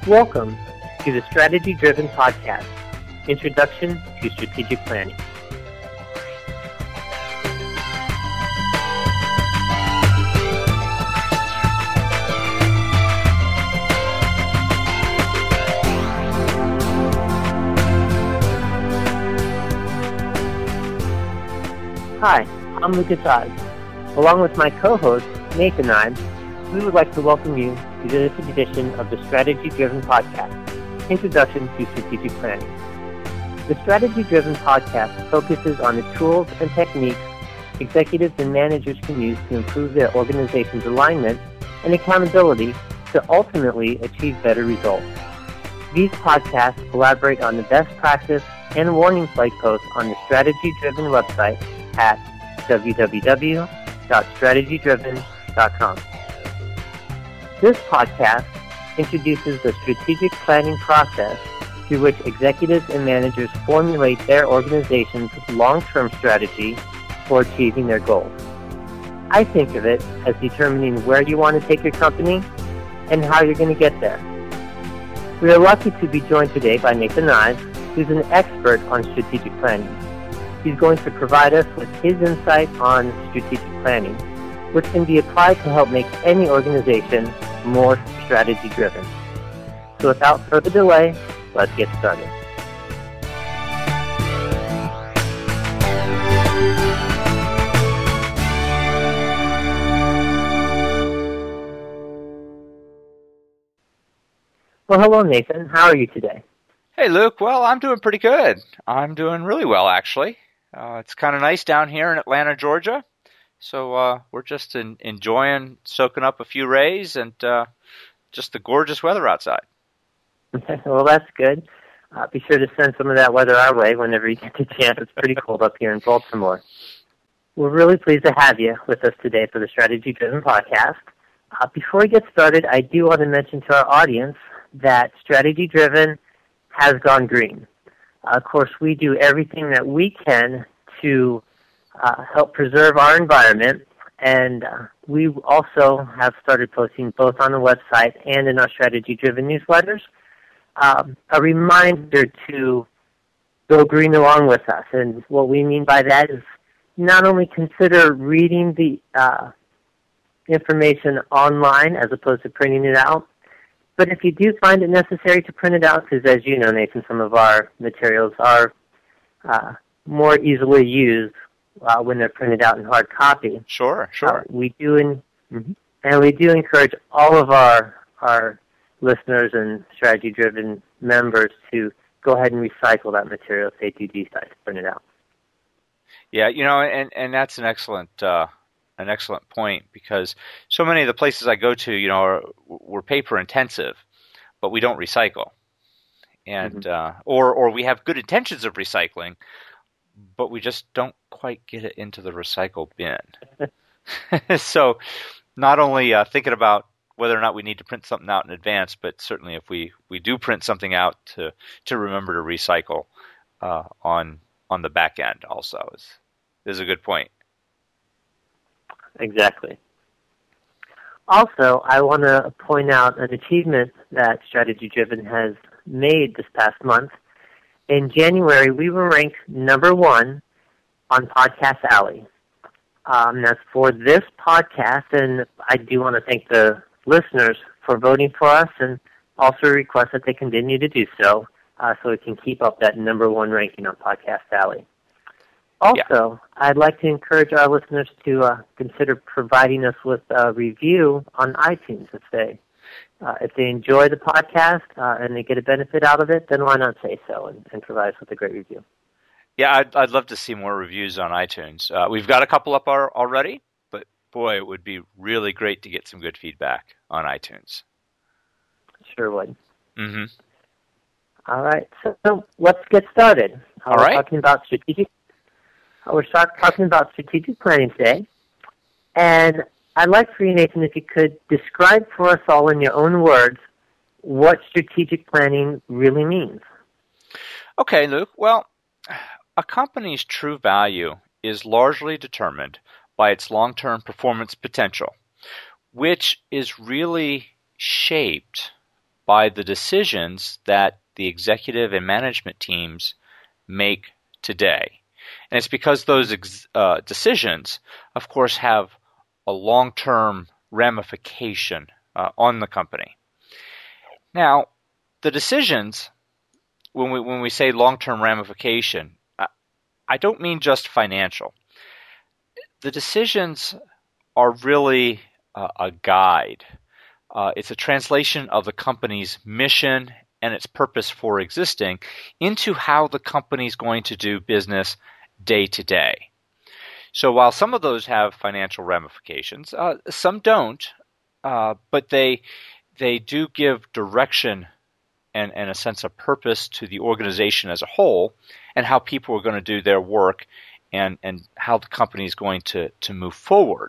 Welcome to the Strategy Driven Podcast, Introduction to Strategic Planning. Hi, I'm Lucas Oz. Along with my co-host, Nathan Ives, we would like to welcome you to this edition of the Strategy Driven Podcast, Introduction to Strategic Planning. The Strategy Driven Podcast focuses on the tools and techniques executives and managers can use to improve their organization's alignment and accountability to ultimately achieve better results. These podcasts collaborate on the best practice and warning flag posts on the Strategy Driven website at www.strategydriven.com. This podcast introduces the strategic planning process through which executives and managers formulate their organization's long-term strategy for achieving their goals. I think of it as determining where you want to take your company and how you're going to get there. We are lucky to be joined today by Nathan Ives, who's an expert on strategic planning. He's going to provide us with his insight on strategic planning, which can be applied to help make any organization more strategy-driven. So without further delay, let's get started. Well, hello, Nathan. How are you today? Hey, Luke. Well, I'm doing pretty good. I'm doing really well, actually. It's kind of nice down here in Atlanta, Georgia. So we're just enjoying soaking up a few rays and just the gorgeous weather outside. Well, that's good. Be sure to send some of that weather our way whenever you get the chance. It's pretty cold up here in Baltimore. We're really pleased to have you with us today for the Strategy Driven Podcast. Before we get started, I do want to mention to our audience that Strategy Driven has gone green. Of course, we do everything that we can to help preserve our environment, and we also have started posting both on the website and in our strategy-driven newsletters a reminder to go green along with us. And what we mean by that is not only consider reading the information online as opposed to printing it out, but if you do find it necessary to print it out, because as you know, Nathan, some of our materials are more easily used when they're printed out in hard copy. Sure. We do encourage all of our listeners and strategy-driven members to go ahead and recycle that material if they do decide to print it out. Yeah, and that's an excellent point, because so many of the places I go to, we're paper intensive, but we don't recycle, and or we have good intentions of recycling, but we just don't quite get it into the recycle bin. So not only thinking about whether or not we need to print something out in advance, but certainly if we do print something out, to remember to recycle on the back end also is a good point. Exactly. Also, I want to point out an achievement that Strategy Driven has made this past month. In January, we were ranked number 1 on Podcast Alley. That's for this podcast, and I do want to thank the listeners for voting for us, and also request that they continue to do so we can keep up that number 1 ranking on Podcast Alley. Also, I'd like to encourage our listeners to consider providing us with a review on iTunes if they enjoy the podcast and they get a benefit out of it. Then why not say so and provide us with a great review? Yeah, I'd love to see more reviews on iTunes. We've got a couple up already, but boy, it would be really great to get some good feedback on iTunes. Sure would. Mm-hmm. All right, so let's get started. All right. We're talking about strategic planning today, and I'd like for you, Nathan, if you could describe for us all in your own words what strategic planning really means. Okay, Luke. Well, a company's true value is largely determined by its long-term performance potential, which is really shaped by the decisions that the executive and management teams make today. And it's because those decisions, of course, have a long-term ramification on the company. Now, the decisions, when we say long-term ramification, I don't mean just financial. The decisions are really a guide. It's a translation of the company's mission and its purpose for existing into how the company is going to do business day to day. So while some of those have financial ramifications, some don't, but they do give direction and a sense of purpose to the organization as a whole, and how people are going to do their work, and how the company is going to move forward.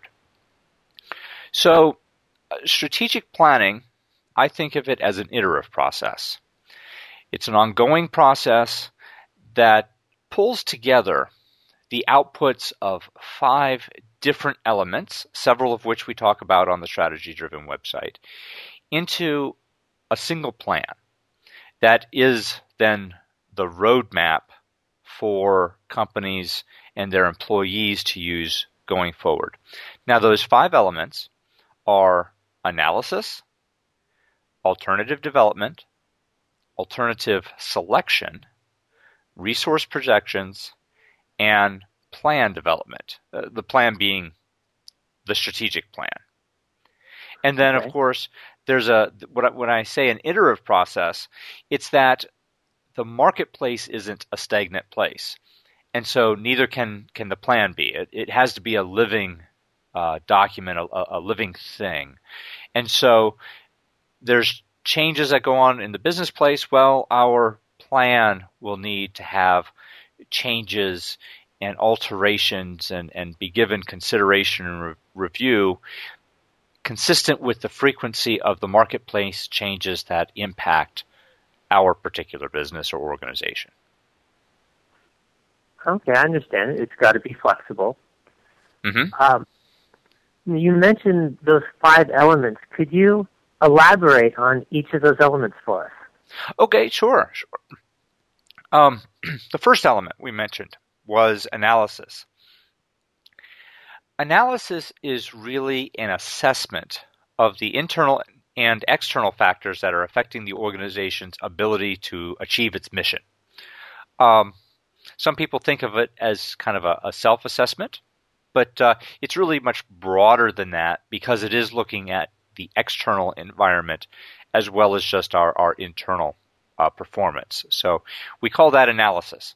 So strategic planning, I think of it as an iterative process. It's an ongoing process that pulls together the outputs of 5 different elements, several of which we talk about on the Strategy Driven website, into a single plan that is then the roadmap for companies and their employees to use going forward. Now, those 5 elements are analysis, alternative development, alternative selection, resource projections, and plan development, the plan being the strategic plan. And then, of course, there's when I say an iterative process, it's that the marketplace isn't a stagnant place. And so neither can the plan be. It has to be a living document, a living thing. And so there's changes that go on in the business place. Well, our plan will need to have changes and alterations and be given consideration and review consistent with the frequency of the marketplace changes that impact our particular business or organization. Okay, I understand. It's got to be flexible. Mm-hmm. You mentioned those 5 elements. Could you elaborate on each of those elements for us? Okay, sure. The first element we mentioned was analysis. Analysis is really an assessment of the internal and external factors that are affecting the organization's ability to achieve its mission. Some people think of it as kind of a self-assessment, but it's really much broader than that because it is looking at the external environment as well as just our internal performance. So we call that analysis.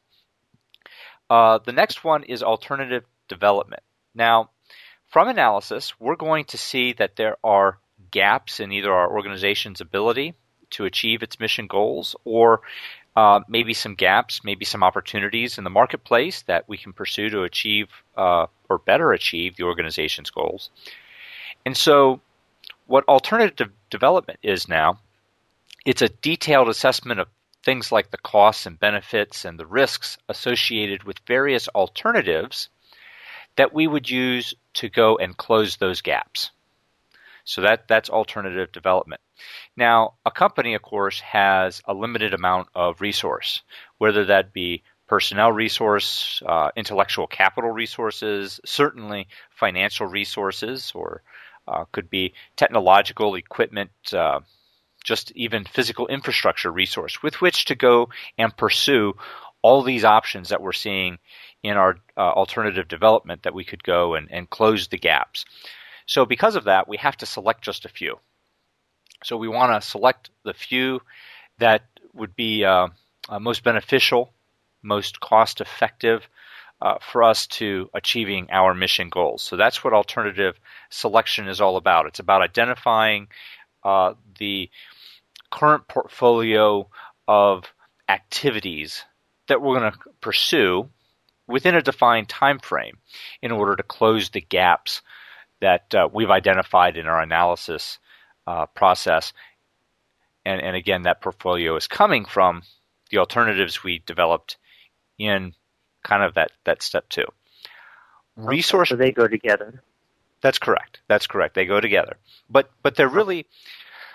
The next one is alternative development. Now, from analysis, we're going to see that there are gaps in either our organization's ability to achieve its mission goals or maybe some gaps, maybe some opportunities in the marketplace that we can pursue to achieve or better achieve the organization's goals. And so what alternative development is now, it's a detailed assessment of things like the costs and benefits and the risks associated with various alternatives that we would use to go and close those gaps. So that's alternative development. Now, a company, of course, has a limited amount of resource, whether that be personnel resource, intellectual capital resources, certainly financial resources, or could be technological equipment, just even physical infrastructure resource with which to go and pursue all these options that we're seeing in our alternative development that we could go and close the gaps. So because of that, we have to select just a few. So we want to select the few that would be most beneficial, most cost-effective for us to achieving our mission goals. So that's what alternative selection is all about. It's about identifying the current portfolio of activities that we're going to pursue within a defined time frame in order to close the gaps that we've identified in our analysis process. And again, that portfolio is coming from the alternatives we developed in kind of that step 2. Resource. So they go together. That's correct. They go together. But they're really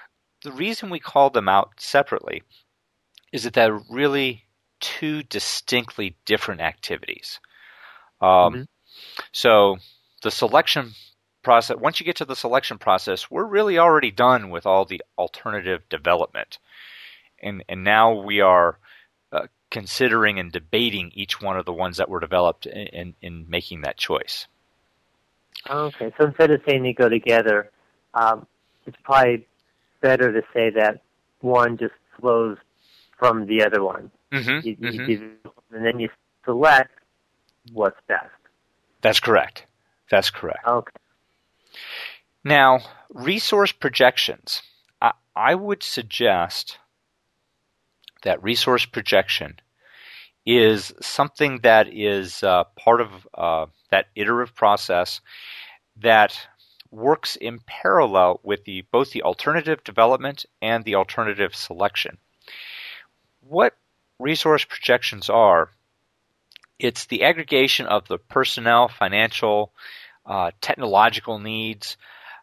the reason we call them out separately is that they're really two distinctly different activities. Mm-hmm. So the selection process, once you get to the selection process, we're really already done with all the alternative development. And now we are considering and debating each one of the ones that were developed in making that choice. Okay, so instead of saying they go together, it's probably better to say that one just flows from the other one. Mm-hmm. And then you select what's best. That's correct. That's correct. Okay. Now, resource projections. I would suggest that resource projection is something that is part of that iterative process that works in parallel with both the alternative development and the alternative selection. What resource projections are, it's the aggregation of the personnel, financial, technological needs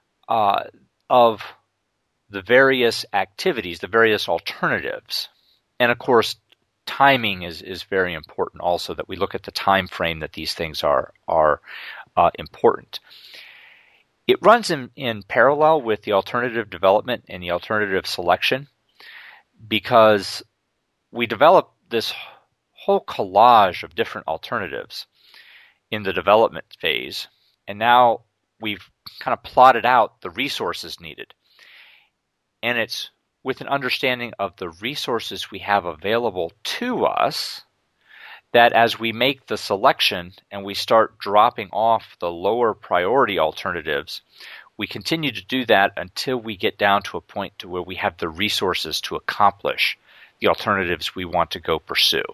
of the various activities, the various alternatives. And of course, timing is very important also, that we look at the time frame that these things are important. It runs in parallel with the alternative development and the alternative selection because we develop this whole collage of different alternatives in the development phase, and now we've kind of plotted out the resources needed. And it's with an understanding of the resources we have available to us that as we make the selection and we start dropping off the lower priority alternatives, we continue to do that until we get down to a point to where we have the resources to accomplish the alternatives we want to go pursue.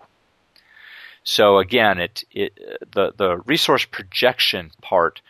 So again, the resource projection part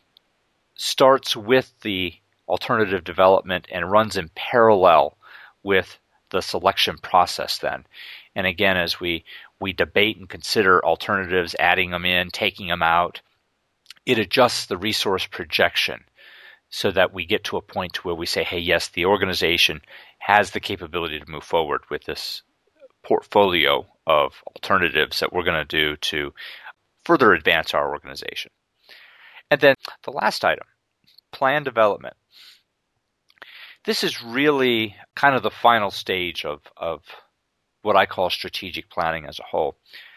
starts with the alternative development and runs in parallel with the selection process then. And again, as we debate and consider alternatives, adding them in, taking them out, it adjusts the resource projection so that we get to a point where we say, hey, yes, the organization has the capability to move forward with this portfolio of alternatives that we're going to do to further advance our organization. And then the last item, plan development. This is really kind of the final stage of what I call strategic planning as a whole.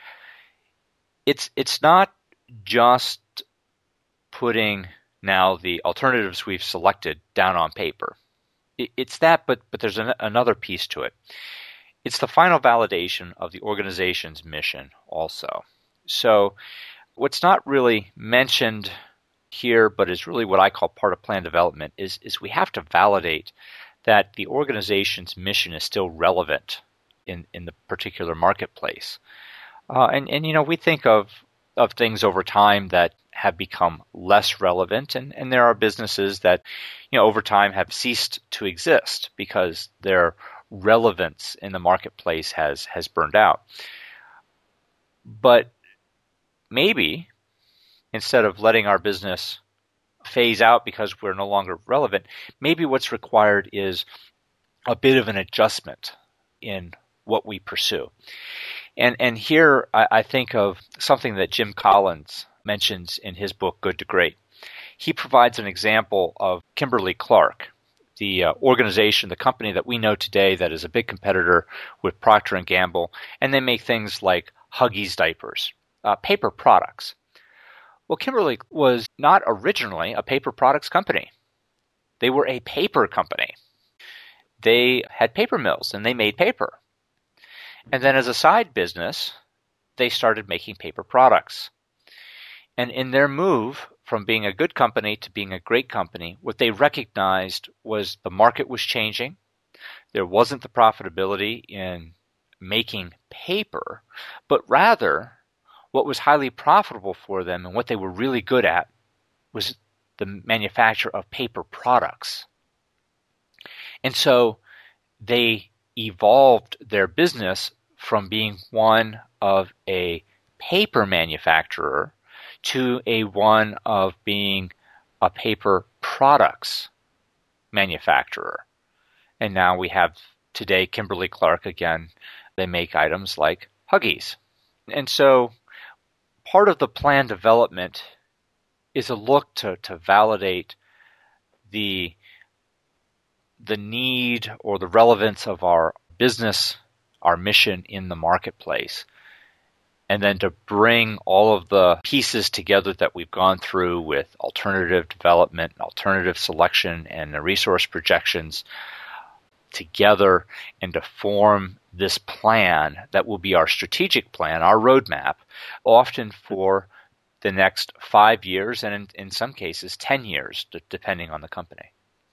It's not just putting now the alternatives we've selected down on paper. It's that, but there's another piece to it. It's the final validation of the organization's mission also. So what's not really mentioned here, but is really what I call part of plan development, is we have to validate that the organization's mission is still relevant in the particular marketplace. And you know, we think of things over time that have become less relevant, and there are businesses that, you know, over time have ceased to exist because their relevance in the marketplace has burned out. But maybe instead of letting our business phase out because we're no longer relevant, maybe what's required is a bit of an adjustment in what we pursue. And here I think of something that Jim Collins mentions in his book, Good to Great. He provides an example of Kimberly-Clark, the organization, the company that we know today that is a big competitor with Procter & Gamble, and they make things like Huggies diapers, paper products. Well, Kimberly was not originally a paper products company. They were a paper company. They had paper mills and they made paper. And then as a side business, they started making paper products. And in their move from being a good company to being a great company, what they recognized was the market was changing. There wasn't the profitability in making paper, but rather what was highly profitable for them and what they were really good at was the manufacture of paper products. And so they evolved their business from being one of a paper manufacturer to one of being a paper products manufacturer. And now we have today Kimberly-Clark again. They make items like Huggies. And so part of the plan development is a look to validate the need or the relevance of our business, our mission in the marketplace, and then to bring all of the pieces together that we've gone through with alternative development, alternative selection, and the resource projections together and to form this plan that will be our strategic plan, our roadmap, often for the next 5 years and in some cases 10 years, depending on the company.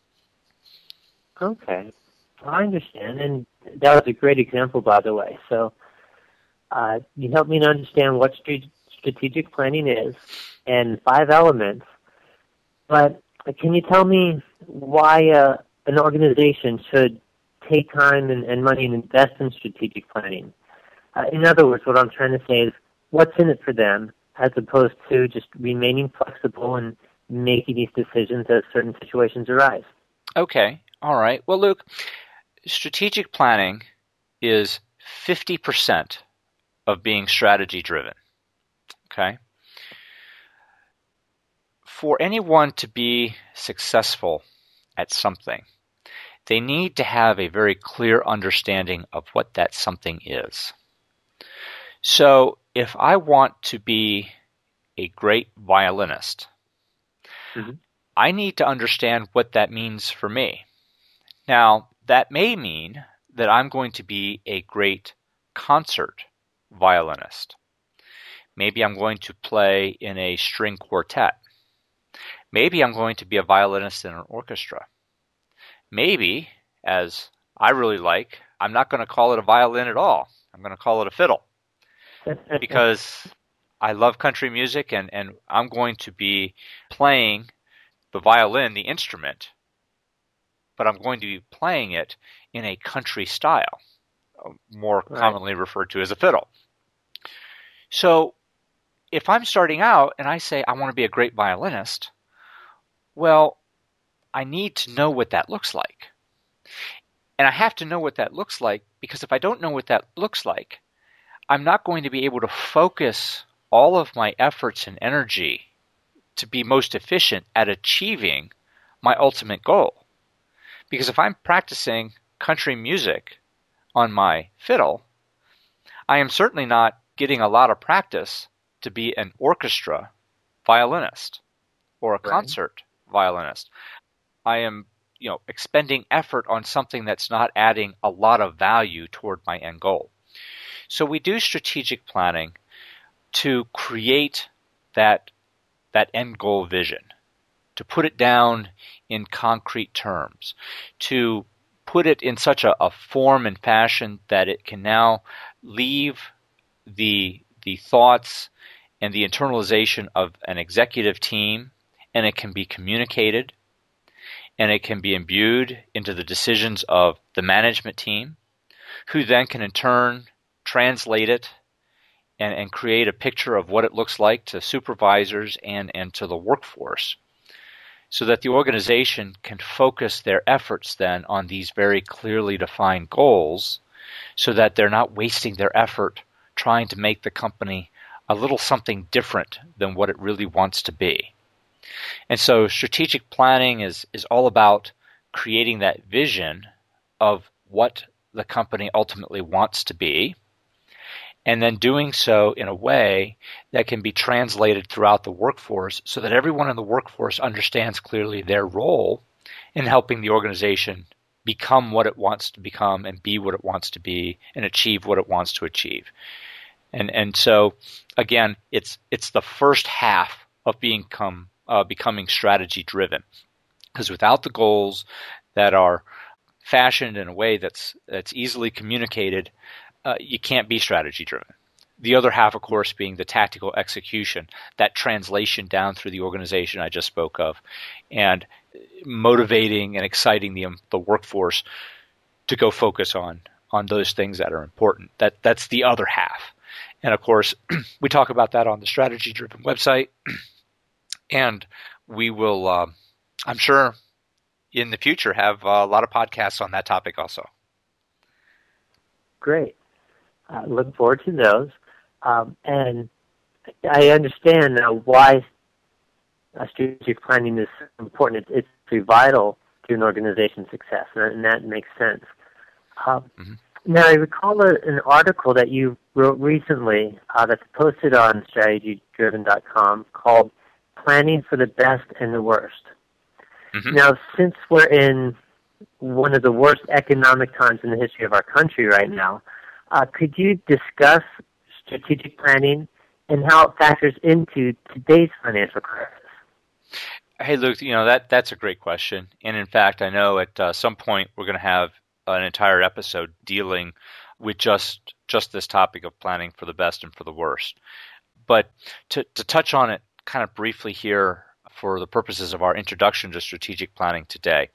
Okay, I understand, and that was a great example, by the way. So you helped me to understand what strategic planning is and 5 elements, but can you tell me why an organization should take time and money and invest in strategic planning? In other words, what I'm trying to say is what's in it for them as opposed to just remaining flexible and making these decisions as certain situations arise. Okay. All right. Well, Luke, strategic planning is 50% of being strategy driven. Okay. For anyone to be successful at something, they need to have a very clear understanding of what that something is. So if I want to be a great violinist, I need to understand what that means for me. Now, that may mean that I'm going to be a great concert violinist. Maybe I'm going to play in a string quartet. Maybe I'm going to be a violinist in an orchestra. Maybe, as I really like, I'm not going to call it a violin at all. I'm going to call it a fiddle because I love country music and I'm going to be playing the violin, the instrument, but I'm going to be playing it in a country style, more commonly referred to as a fiddle. So if I'm starting out and I say I want to be a great violinist, well, I need to know what that looks like. And I have to know what that looks like because if I don't know what that looks like, I'm not going to be able to focus all of my efforts and energy to be most efficient at achieving my ultimate goal. Because if I'm practicing country music on my fiddle, I am certainly not getting a lot of practice to be an orchestra violinist or a concert violinist. I am, expending effort on something that's not adding a lot of value toward my end goal. So we do strategic planning to create that end goal vision, to put it down in concrete terms, to put it in such a form and fashion that it can now leave the thoughts and the internalization of an executive team, and it can be communicated, and it can be imbued into the decisions of the management team, who then can in turn translate it and create a picture of what it looks like to supervisors and to the workforce, so that the organization can focus their efforts then on these very clearly defined goals, so that they're not wasting their effort trying to make the company a little something different than what it really wants to be. And so strategic planning is all about creating that vision of what the company ultimately wants to be, and then doing so in a way that can be translated throughout the workforce so that everyone in the workforce understands clearly their role in helping the organization become what it wants to become and be what it wants to be and achieve what it wants to achieve. And so, again, it's the first half of becoming strategy driven, because without the goals that are fashioned in a way that's easily communicated, you can't be strategy driven. The other half, of course, being the tactical execution, that translation down through the organization I just spoke of, and motivating and exciting the workforce to go focus on those things that are important. That's the other half. And of course, we talk about that on the Strategy Driven website. And we will, I'm sure in the future have a lot of podcasts on that topic also. Great. Look forward to those. And I understand now why strategic planning is important. It's vital to an organization's success, and that makes sense. Now, I recall an article that you wrote recently that's posted on strategydriven.com called Planning for the Best and the Worst. Now, since we're in one of the worst economic times in the history of our country right now, could you discuss strategic planning and how it factors into today's financial crisis? Hey, Luke, that's a great question. And in fact, I know at some point we're going to have an entire episode dealing with just this topic of planning for the best and for the worst. But to touch on it kind of briefly here for the purposes of our introduction to strategic planning today,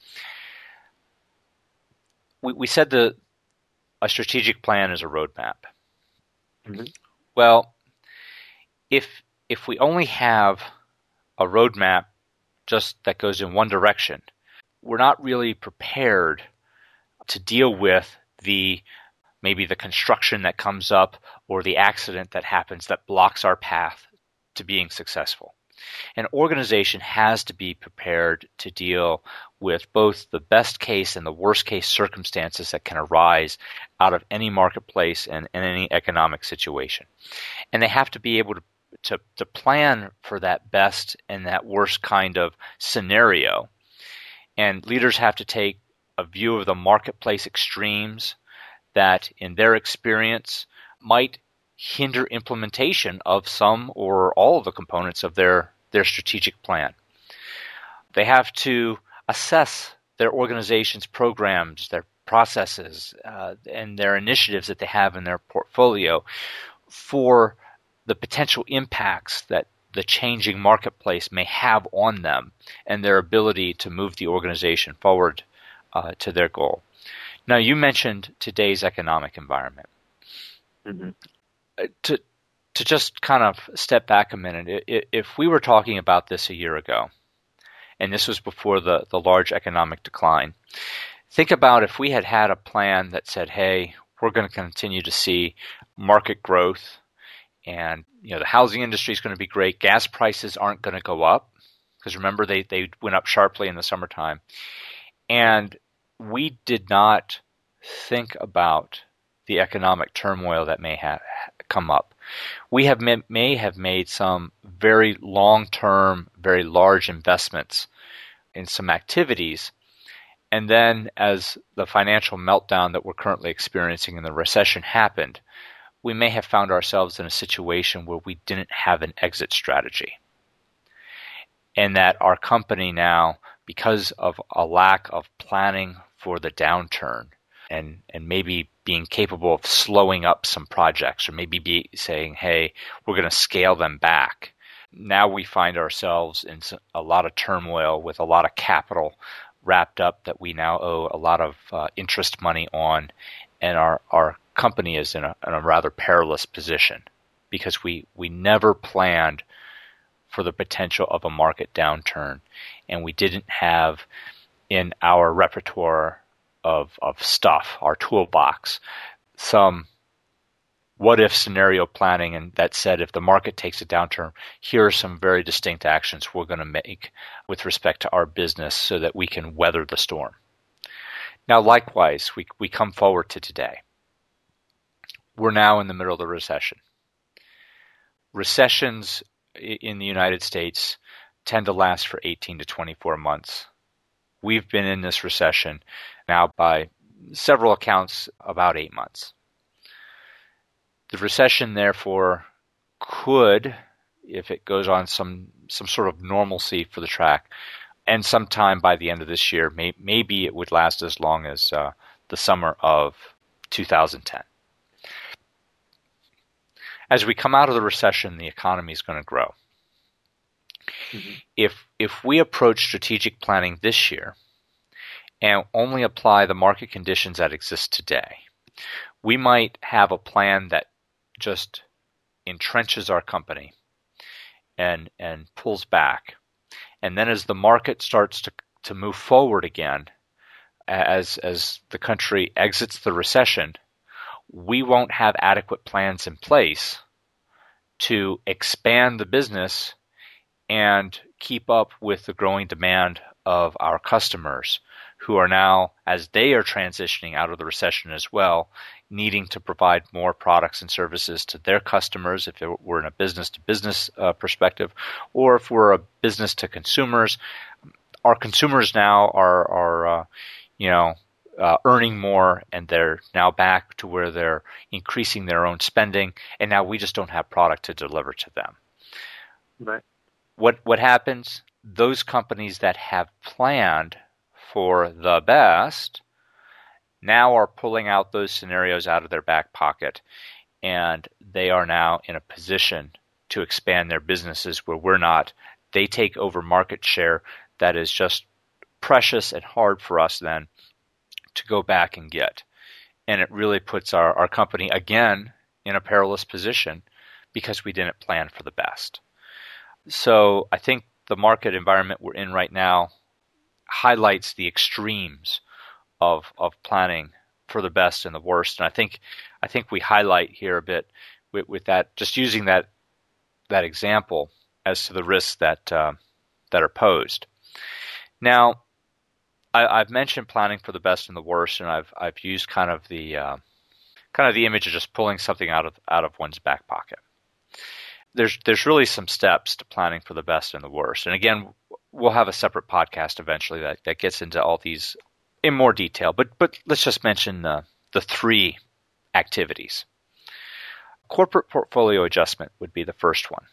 we said a strategic plan is a roadmap. Well, if we only have a roadmap just that goes in one direction, we're not really prepared to deal with maybe the construction that comes up or the accident that happens that blocks our path to being successful. An organization has to be prepared to deal with both the best case and the worst case circumstances that can arise out of any marketplace and any economic situation. And they have to be able to plan for that best and that worst kind of scenario. And leaders have to take a view of the marketplace extremes that, in their experience, might hinder implementation of some or all of the components of their strategic plan. They have to assess their organization's programs, their processes, and their initiatives that they have in their portfolio for the potential impacts that the changing marketplace may have on them and their ability to move the organization forward to their goal. Now, you mentioned today's economic environment. To just kind of step back a minute, if we were talking about this a year ago, and this was before the large economic decline, think about if we had a plan that said, hey, we're going to continue to see market growth, and the housing industry is going to be great. Gas prices aren't going to go up, because remember, they went up sharply in the summertime. And we did not think about the economic turmoil that may have come up. We may have made some very long-term, very large investments in some activities, and then as the financial meltdown that we're currently experiencing in the recession happened, we may have found ourselves in a situation where we didn't have an exit strategy. And that our company now, because of a lack of planning for the downturn and maybe being capable of slowing up some projects or maybe saying, hey, we're going to scale them back. Now we find ourselves in a lot of turmoil with a lot of capital wrapped up that we now owe a lot of interest money on, and our company is in a rather perilous position because we never planned for the potential of a market downturn, and we didn't have in our repertoire of stuff, our toolbox, some what-if scenario planning, and that said, if the market takes a downturn, here are some very distinct actions we're going to make with respect to our business so that we can weather the storm. Now, likewise, we come forward to today. We're now in the middle of the recession. Recessions in the United States tend to last for 18 to 24 months. We've been in this recession now by several accounts about 8 months. The recession, therefore, could, if it goes on some sort of normalcy for the track, and sometime by the end of this year, maybe it would last as long as the summer of 2010. As we come out of the recession, the economy is going to grow. Mm-hmm. If we approach strategic planning this year and only apply the market conditions that exist today, we might have a plan that just entrenches our company and pulls back. And then as the market starts to move forward again as the country exits the recession, we won't have adequate plans in place to expand the business and keep up with the growing demand of our customers, who are now, as they are transitioning out of the recession as well, needing to provide more products and services to their customers if we're in a business-to-business perspective, or if we're a business to consumers. Our consumers now are earning more, and they're now back to where they're increasing their own spending, and now we just don't have product to deliver to them. Right. What happens? Those companies that have planned for the best now are pulling out those scenarios out of their back pocket, and they are now in a position to expand their businesses where we're not. They take over market share that is just precious and hard for us then to go back and get. And it really puts our company again in a perilous position because we didn't plan for the best. So I think the market environment we're in right now highlights the extremes of planning for the best and the worst. And I think we highlight here a bit with that, just using that example as to the risks that are posed. Now, I've mentioned planning for the best and the worst, and I've used kind of the image of just pulling something out of one's back pocket. There's really some steps to planning for the best and the worst. And again, we'll have a separate podcast eventually that gets into all these in more detail. But let's just mention the three activities. Corporate portfolio adjustment would be the first one.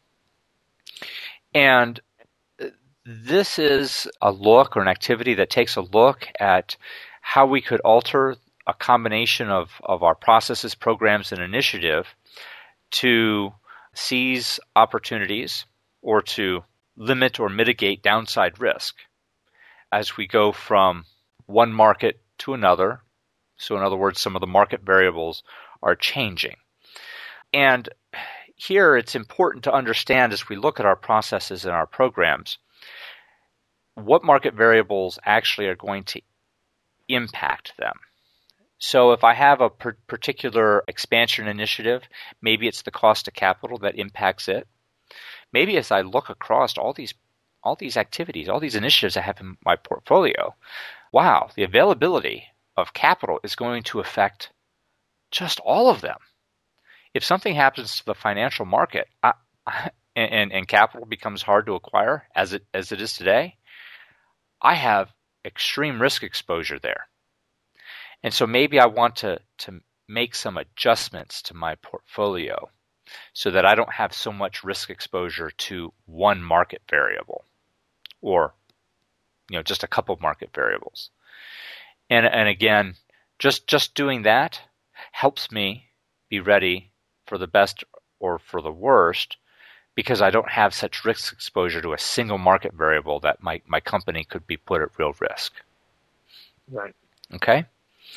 And this is a look or an activity that takes a look at how we could alter a combination of our processes, programs, and initiative to seize opportunities or to limit or mitigate downside risk as we go from one market to another. So in other words, some of the market variables are changing. And here it's important to understand, as we look at our processes and our programs, what market variables actually are going to impact them. So if I have a particular expansion initiative, maybe it's the cost of capital that impacts it. Maybe as I look across all these activities, all these initiatives I have in my portfolio, wow, the availability of capital is going to affect just all of them. If something happens to the financial market and capital becomes hard to acquire as it is today, I have extreme risk exposure there. And so maybe I want to make some adjustments to my portfolio so that I don't have so much risk exposure to one market variable or just a couple market variables. And again, just doing that helps me be ready for the best or for the worst, because I don't have such risk exposure to a single market variable that my company could be put at real risk. Right. Okay?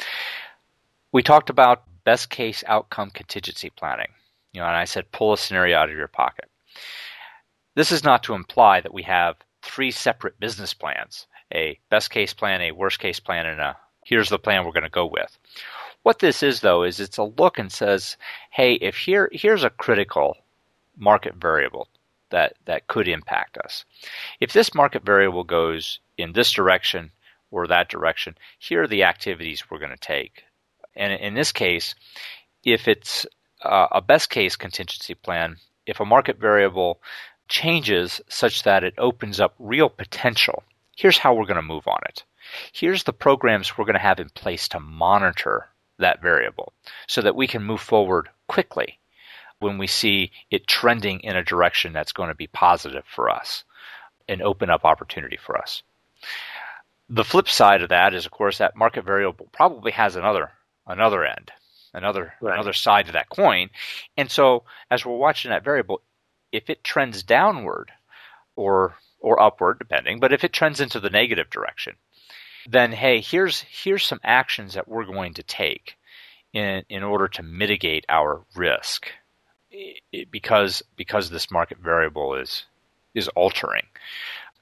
We talked about best case outcome contingency planning. And I said pull a scenario out of your pocket. This is not to imply that we have three separate business plans, a best case plan, a worst case plan, and a here's the plan we're going to go with. What this is, though, is it's a look and says, hey, if here's a critical market variable that could impact us. If this market variable goes in this direction or that direction, here are the activities we're going to take. And in this case, if it's a best case contingency plan, if a market variable changes such that it opens up real potential, here's how we're going to move on it. Here's the programs we're going to have in place to monitor that variable so that we can move forward quickly when we see it trending in a direction that's going to be positive for us and open up opportunity for us. The flip side of that is, of course, that market variable probably has another end, another side to that coin. And so as we're watching that variable, if it trends downward or upward, depending, but if it trends into the negative direction, then hey, here's some actions that we're going to take in order to mitigate our risk because this market variable is altering.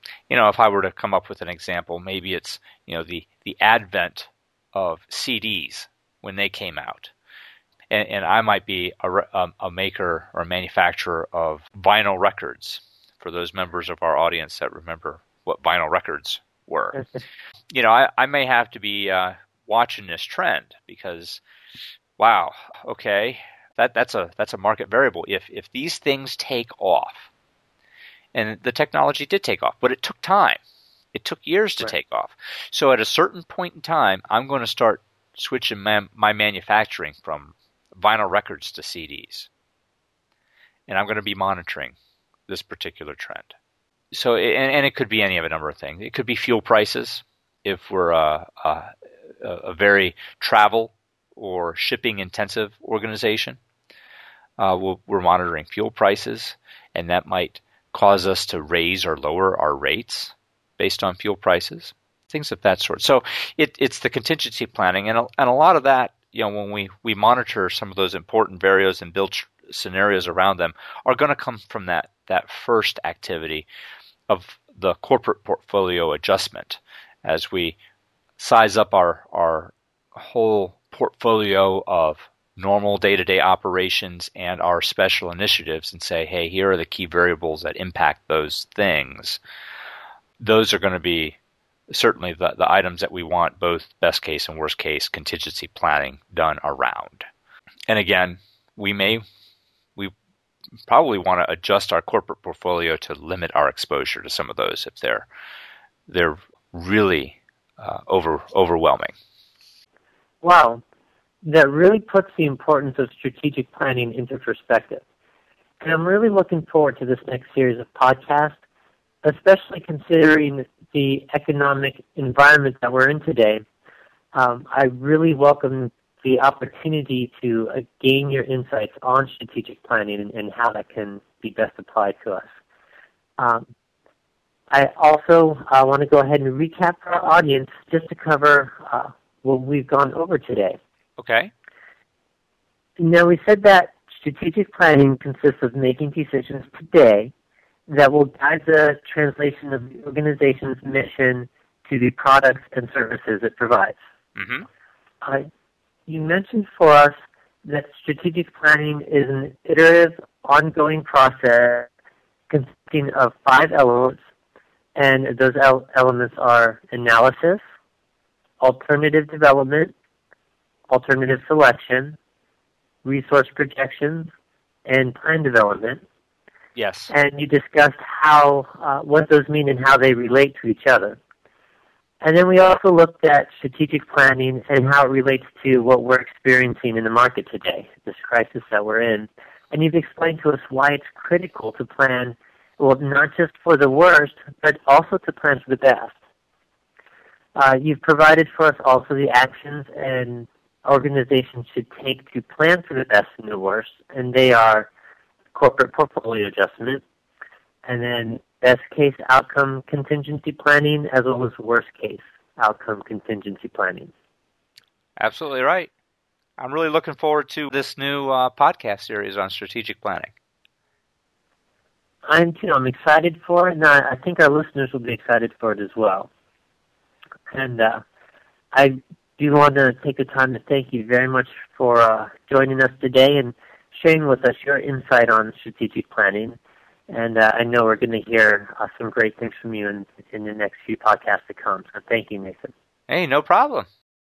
If I were to come up with an example, maybe it's, the advent of CDs when they came out. And I might be a maker or a manufacturer of vinyl records, for those members of our audience that remember what vinyl records were. I may have to be watching this trend because, wow, okay, that's a market variable. If these things take off, and the technology did take off, but it took time. It took years to take off. So at a certain point in time, I'm going to start switching my manufacturing from vinyl records to CDs. And I'm going to be monitoring this particular trend. So, and it could be any of a number of things. It could be fuel prices. If we're a very travel or shipping intensive organization, we're monitoring fuel prices, and that might cause us to raise or lower our rates based on fuel prices, things of that sort. So it's the contingency planning, and a lot of that, when we monitor some of those important variables and build scenarios around them, are going to come from that first activity of the corporate portfolio adjustment as we size up our whole portfolio of normal day-to-day operations and our special initiatives and say, hey, here are the key variables that impact those things. Those are going to be certainly the items that we want both best case and worst case contingency planning done around. And again, we probably want to adjust our corporate portfolio to limit our exposure to some of those if they're really overwhelming. Wow. That really puts the importance of strategic planning into perspective. And I'm really looking forward to this next series of podcasts, especially considering the economic environment that we're in today. I really welcome the opportunity to gain your insights on strategic planning and how that can be best applied to us. I also want to go ahead and recap for our audience just to cover what we've gone over today. Okay. Now, we said that strategic planning consists of making decisions today that will guide the translation of the organization's mission to the products and services it provides. Mm-hmm. You mentioned for us that strategic planning is an iterative, ongoing process consisting of 5 elements, and those elements are analysis, alternative development, alternative selection, resource projections, and plan development. Yes. And you discussed what those mean and how they relate to each other. And then we also looked at strategic planning and how it relates to what we're experiencing in the market today, this crisis that we're in. And you've explained to us why it's critical to plan, well, not just for the worst, but also to plan for the best. You've provided for us also the actions and organizations should take to plan for the best and the worst, and they are corporate portfolio adjustment, and then best case outcome contingency planning, as well as worst case outcome contingency planning. Absolutely right. I'm really looking forward to this new podcast series on strategic planning. I'm too. I'm excited for it, and I think our listeners will be excited for it as well. And I do want to take the time to thank you very much for joining us today and sharing with us your insight on strategic planning. And I know we're going to hear some great things from you in the next few podcasts to come. So thank you, Nathan. Hey, no problem.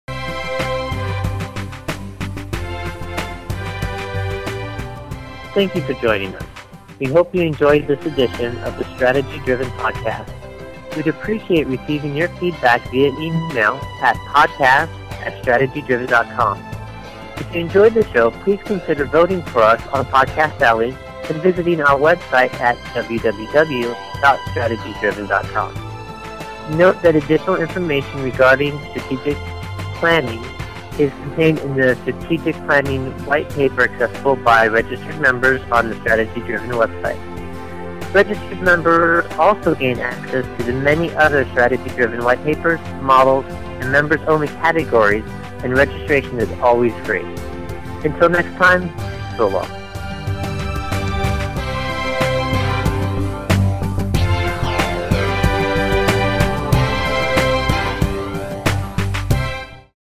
Thank you for joining us. We hope you enjoyed this edition of the Strategy Driven Podcast. We'd appreciate receiving your feedback via email at podcast@strategydriven.com. If you enjoyed the show, please consider voting for us on Podcast Alley and visiting our website at www.strategydriven.com. Note that additional information regarding strategic planning is contained in the Strategic Planning White Paper accessible by registered members on the Strategy Driven website. Registered members also gain access to the many other strategy-driven white papers, models, and members-only categories, and registration is always free. Until next time, so long.